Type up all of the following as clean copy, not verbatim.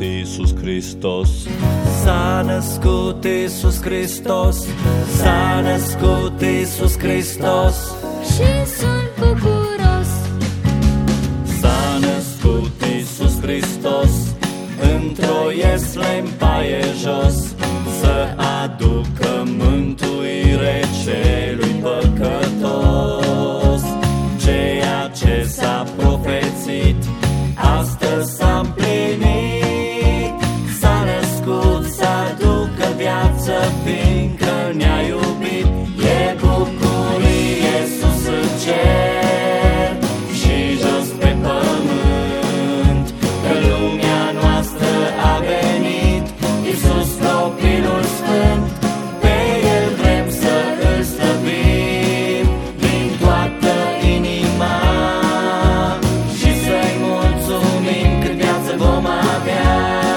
Iisus Hristos. S-a născut Iisus Hristos, s-a născut Iisus Hristos și sunt bucuros. S-a născut Iisus Hristos într-o ieslă-n paie jos, să aducă mântuire celui păcătos. Ceea ce s-a profețit astăzi s-a împlinit. S-a născut să aducă viață, fiindcă ne-a iubit. E bucurie sus în cer și jos pe pământ, că lumea noastră a venit Iisus copilul sfânt. Pe El vrem să îl slăvim din toată inima și să-i mulțumim cât viață vom avea.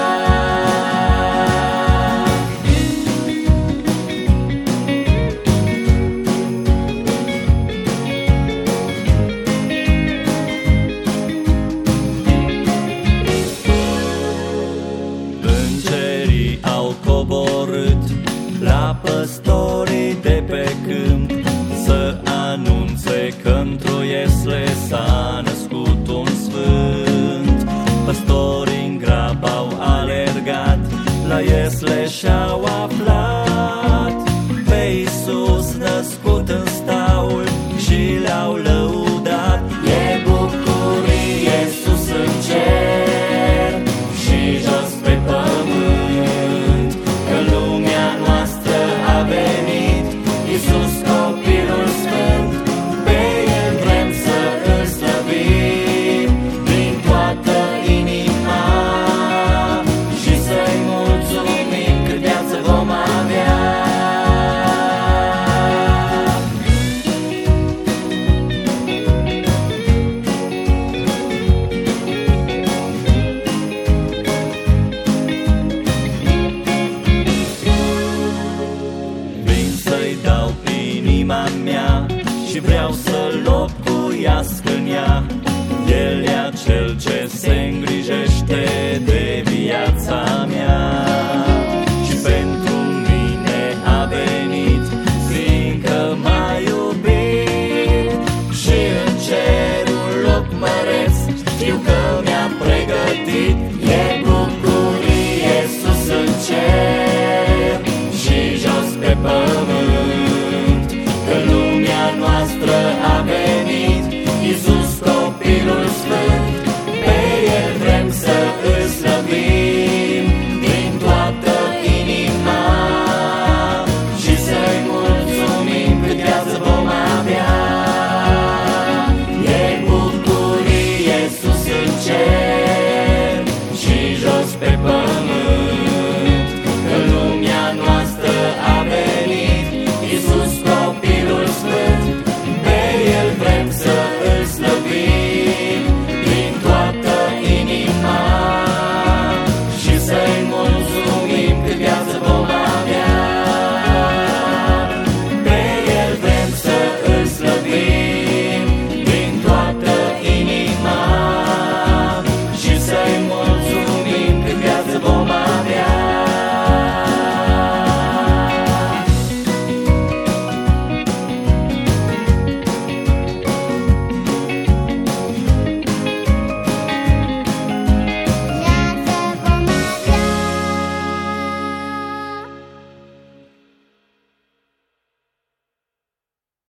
Îngerii au coborât la păstorii de pe câmp să anunțe că într-o iesle s-a născut un sfânt. Păstorii în grab au alergat la iesle și-au aflat pe Iisus născut în staul și le-au lăudat. E bucurie sus în cer și jos pe pământ, că lumea noastră a venit Iisus copilul sfânt. Pe El vrem să îl slăvim din toată inima și să-i mulțumim cât viață vom avea. Vin să-i dau inima mea și vreau să-l locuiască în ea. El e acel ce se îngrijește de viața mea și pentru mine a venit, fiindcă m-a iubit. Și în cerul loc măreț știu că mi-a pregătit. E bucurie sus în cer și jos pe pământ, că lumea noastră a venit Iisus copilul sfânt. Pe El vrem să îl slăvim din toată inima și să-i mulțumim cât viață vom avea. E bucurie sus în cer și jos pe pământ,